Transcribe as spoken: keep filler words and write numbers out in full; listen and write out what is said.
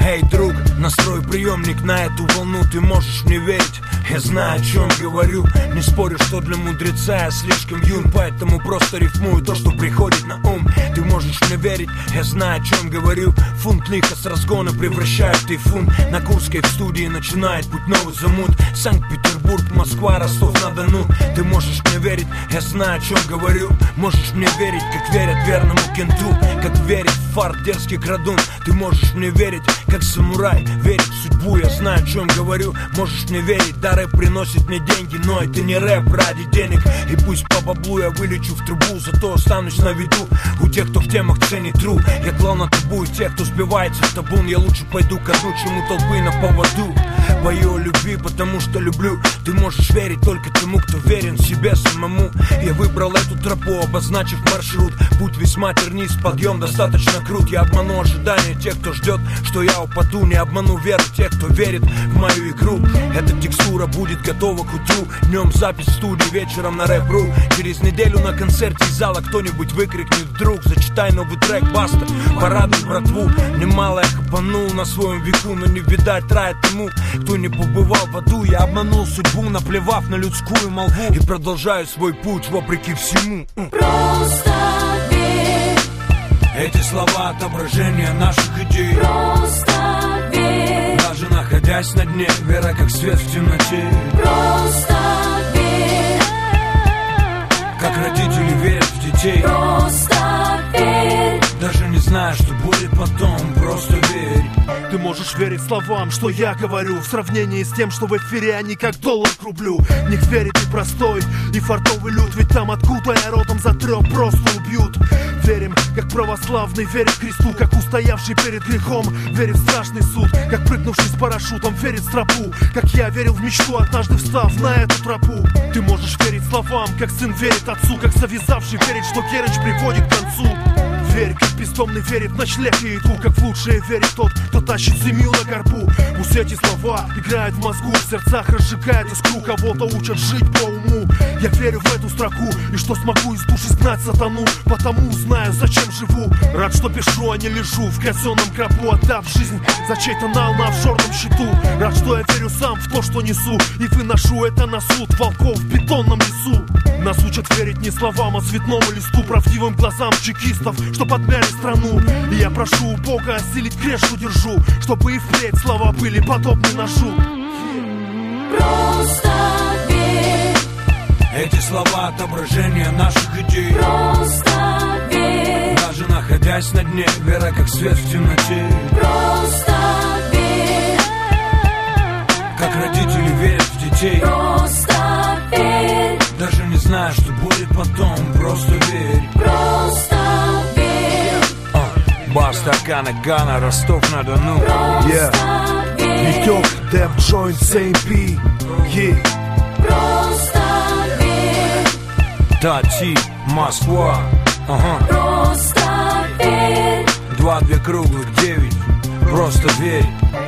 Эй, друг, настрой приемник на эту волну, ты можешь мне верить. Я знаю, о чем говорю. Не спорю, что для мудреца я слишком юн, поэтому просто рифмую то, что приходит на ум. Ты можешь мне верить, я знаю, о чем говорю. Фунт лиха с разгона превращает в тайфун. На Курской в студии начинает путь новый замут. Санкт-Петербург, Москва, Ростов-на-Дону. Ты можешь мне верить, я знаю, о чем говорю. Можешь мне верить, как верят верному кенту, как верит в фарт дерзкий крадун. Ты можешь мне верить, как самурай верит в судьбу. Я знаю, о чем говорю. Можешь мне верить, да, рэп приносит мне деньги, но это не рэп ради денег. И пусть по баблу я вылечу в трубу, зато останусь на виду у тех, кто в темах ценит тру. Я клал на табу и тех, кто сбивается в табун. Я лучше пойду ко дну, чем у толпы на поводу. Пою о любви, потому что люблю. Ты можешь верить только тому, кто верен себе самому. Я выбрал эту тропу, обозначив маршрут. Путь весьма тернист, подъем достаточно крут. Я обману ожидания тех, кто ждет, что я упаду. Не обману веру тех, кто верит в мою игру. Эта текстура будет готова к утру. Днем запись в студии, вечером на рэп.ру. Через неделю на концерте из зала кто-нибудь выкрикнет вдруг: зачитай новый трек, баста, порадуй братву. Немало я хапанул на своем веку, но не видать рая тому, кто не побывал в аду. Я обманул судьбу, наплевав на людскую молву, и продолжаю свой путь вопреки всему. Просто верь. Эти слова отображение наших идей. Просто верь. Даже находясь на дне, вера как свет в темноте. Просто верь. Как родители верят в детей. Просто верь. Даже не знаю, что будет потом, просто верь. Ты можешь верить словам, что я говорю, в сравнении с тем, что в эфире они как доллар к рублю. В них верит и простой, и фартовый люд, ведь там, откуда я родом, затрёп просто убьют. Верим, как православный верит Христу, как устоявший перед грехом верит в страшный суд, как прыгнувший с парашютом верит в тропу, как я верил в мечту, однажды встав на эту тропу. Ты можешь верить словам, как сын верит отцу, как завязавший верит, что Керчь приводит к концу. Верь, как бездомный верит в ночлег и еду, как в лучшее верит тот, кто тащит семью на горбу. Пусть эти слова играют в мозгу, в сердцах разжигают искру, кого-то учат жить по уму. Я верю в эту строку, и что смогу из души сгнать сатану, потому знаю, зачем живу. Рад, что пишу, а не лежу в казенном гробу, отдав жизнь за чей-то нал на офшорном счету. Рад, что я верю сам в то, что несу, и выношу это на суд волков в бетонном лесу. Нас учат верить не словам, а цветному листу, правдивым глазам чекистов, что подмяли страну. И я прошу у Бога осилить крест, что держу, чтобы и впредь слова были подобны ножу. Просто верь. Эти слова отображение наших идей. Просто верь. Даже находясь на дне, вера как свет в темноте. Просто верь. Как родители верят в детей. Просто верь. Даже не знаю, что будет потом, просто верь. Просто верь. uh, Бар стакана Гана, Ростов-на-Дону. Yeah. Витек, Dev Joint, Сэйм Пи. Yeah. Просто верь. Тати, Москва. Ага. Просто верь. Два-две круглых, девять. Просто верь.